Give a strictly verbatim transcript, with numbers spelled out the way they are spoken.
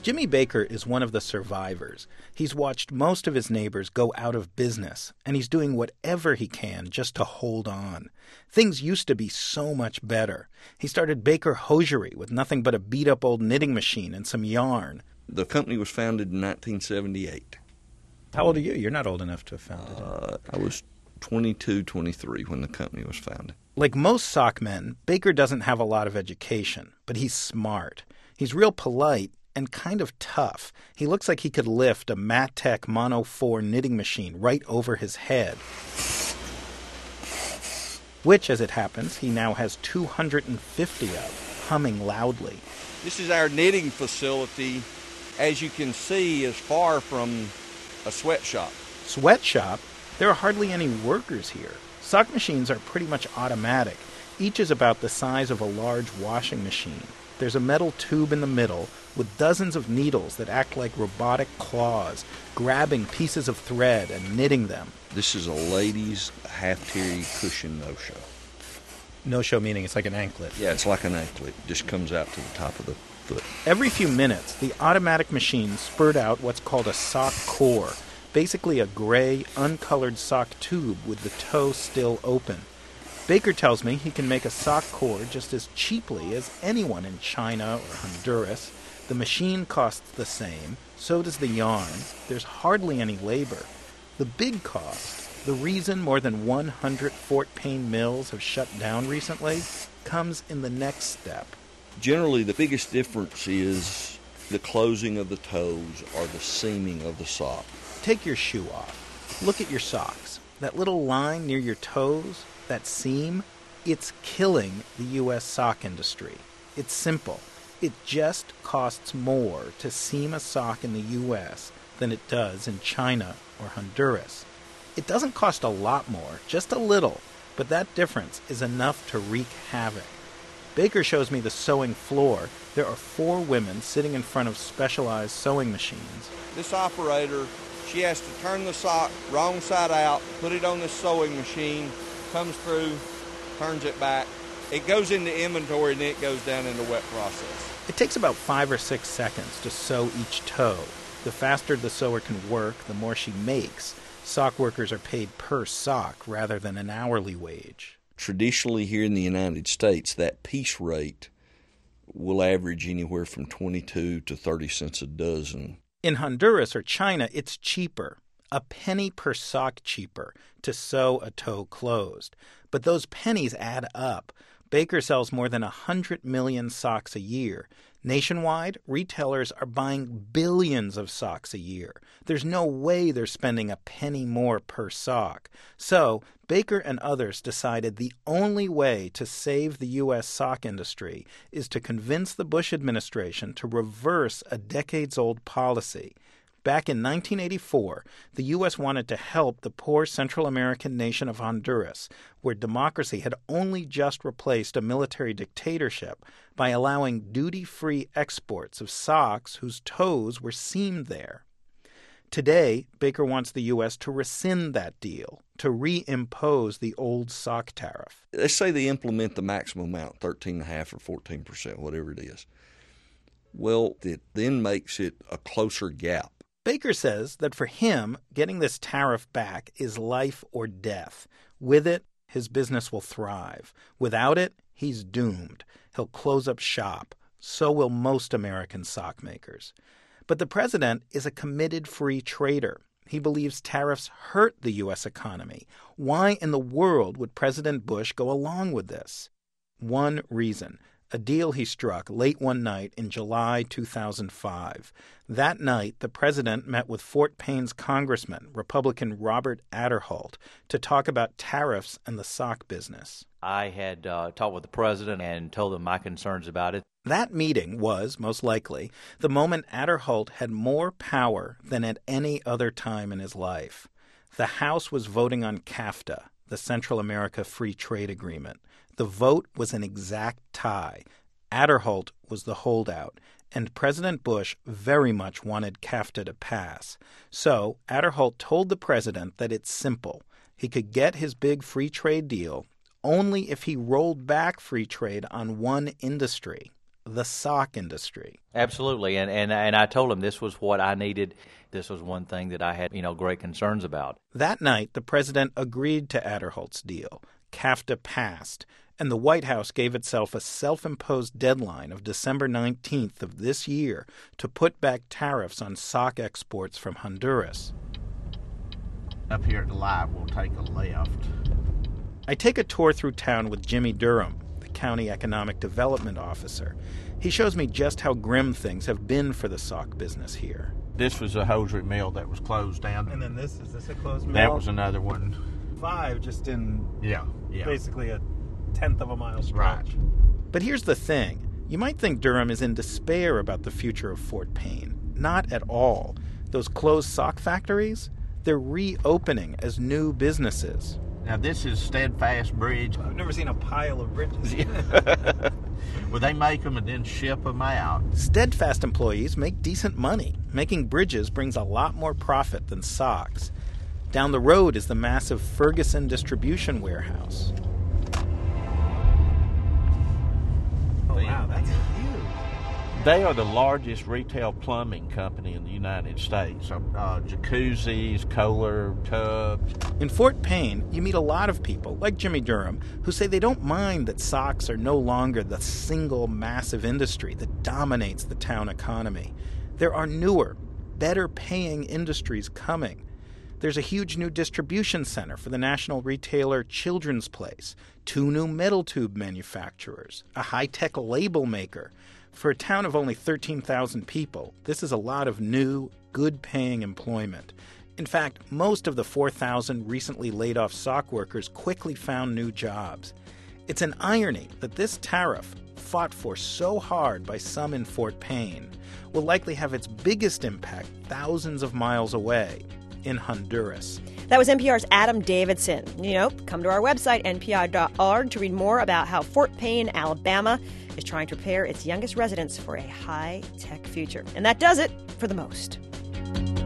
Jimmy Baker is one of the survivors. He's watched most of his neighbors go out of business, and he's doing whatever he can just to hold on. Things used to be so much better. He started Baker Hosiery with nothing but a beat-up old knitting machine and some yarn. The company was founded in nineteen seventy-eight. How old are you? You're not old enough to have founded it. Uh, I was twenty-two, twenty-three when the company was founded. Like most sock men, Baker doesn't have a lot of education, but he's smart. He's real polite and kind of tough. He looks like he could lift a Mattech Mono four knitting machine right over his head, which, as it happens, he now has two hundred fifty of, humming loudly. This is our knitting facility. As you can see, is far from a sweatshop. Sweatshop? There are hardly any workers here. Sock machines are pretty much automatic. Each is about the size of a large washing machine. There's a metal tube in the middle with dozens of needles that act like robotic claws, grabbing pieces of thread and knitting them. This is a ladies' half-terry cushion no-show. No-show meaning it's like an anklet. Yeah, it's like an anklet. It just comes out to the top of the foot. Every few minutes, the automatic machines spurt out what's called a sock core, basically a gray, uncolored sock tube with the toe still open. Baker tells me he can make a sock core just as cheaply as anyone in China or Honduras. The machine costs the same, so does the yarn. There's hardly any labor. The big cost, the reason more than one hundred Fort Payne mills have shut down recently, comes in the next step. Generally, the biggest difference is the closing of the toes or the seaming of the sock. Take your shoe off. Look at your socks. That little line near your toes, that seam, it's killing the U S sock industry. It's simple. It just costs more to seam a sock in the U S than it does in China or Honduras. It doesn't cost a lot more, just a little, but that difference is enough to wreak havoc. Baker shows me the sewing floor. There are four women sitting in front of specialized sewing machines. This operator, she has to turn the sock wrong side out, put it on the sewing machine, comes through, turns it back. It goes into inventory and then it goes down in the wet process. It takes about five or six seconds to sew each toe. The faster the sewer can work, the more she makes. Sock workers are paid per sock rather than an hourly wage. Traditionally here in the United States, that piece rate will average anywhere from twenty-two to thirty cents a dozen. In Honduras or China, it's cheaper. A penny per sock cheaper to sew a toe closed. But those pennies add up. Baker sells more than one hundred million socks a year. Nationwide, retailers are buying billions of socks a year. There's no way they're spending a penny more per sock. So, Baker and others decided the only way to save the U S sock industry is to convince the Bush administration to reverse a decades-old policy. Back in nineteen eighty-four, the U S wanted to help the poor Central American nation of Honduras, where democracy had only just replaced a military dictatorship, by allowing duty-free exports of socks whose toes were seamed there. Today, Baker wants the U S to rescind that deal, to reimpose the old sock tariff. They say they implement the maximum amount, thirteen point five or fourteen percent, whatever it is. Well, it then makes it a closer gap. Baker says that for him, getting this tariff back is life or death. With it, his business will thrive. Without it, he's doomed. He'll close up shop. So will most American sock makers. But the president is a committed free trader. He believes tariffs hurt the U S economy. Why in the world would President Bush go along with this? One reason. A deal he struck late one night in July two thousand five. That night, the president met with Fort Payne's congressman, Republican Robert Aderholt, to talk about tariffs and the sock business. I had uh, talked with the president and told him my concerns about it. That meeting was, most likely, the moment Aderholt had more power than at any other time in his life. The House was voting on CAFTA, the Central America Free Trade Agreement. The vote was an exact tie. Aderholt was the holdout, and President Bush very much wanted CAFTA to pass. So Aderholt told the president that it's simple. He could get his big free trade deal only if he rolled back free trade on one industry, the sock industry. Absolutely. And, and and I told him this was what I needed. This was one thing that I had, you know, great concerns about. That night, the president agreed to Aderholt's deal. CAFTA passed, and the White House gave itself a self-imposed deadline of December nineteenth of this year to put back tariffs on sock exports from Honduras. Up here at the live, we'll take a left. I take a tour through town with Jimmy Durham, the county economic development officer. He shows me just how grim things have been for the sock business here. This was a hosiery mill that was closed down. And then this, is this a closed mill? That was another one. Five, just in Yeah, yeah. basically a tenth of a mile stretch. Right. But here's the thing. You might think Durham is in despair about the future of Fort Payne. Not at all. Those closed sock factories, they're reopening as new businesses. Now, this is Steadfast Bridge. I've never seen a pile of bridges. Well, they make them and then ship them out. Steadfast employees make decent money. Making bridges brings a lot more profit than socks. Down the road is the massive Ferguson distribution warehouse. Oh, wow, that's huge. They are the largest retail plumbing company in the United States. Uh, jacuzzis, Kohler, tubs. In Fort Payne, you meet a lot of people, like Jimmy Durham, who say they don't mind that socks are no longer the single massive industry that dominates the town economy. There are newer, better-paying industries coming. There's a huge new distribution center for the national retailer Children's Place, two new metal tube manufacturers, a high-tech label maker. For a town of only thirteen thousand people, this is a lot of new, good-paying employment. In fact, most of the four thousand recently laid-off sock workers quickly found new jobs. It's an irony that this tariff, fought for so hard by some in Fort Payne, will likely have its biggest impact thousands of miles away, in Honduras. That was N P R's Adam Davidson. You know, come to our website, N P R dot org, to read more about how Fort Payne, Alabama, is trying to prepare its youngest residents for a high-tech future. And that does it for The Most.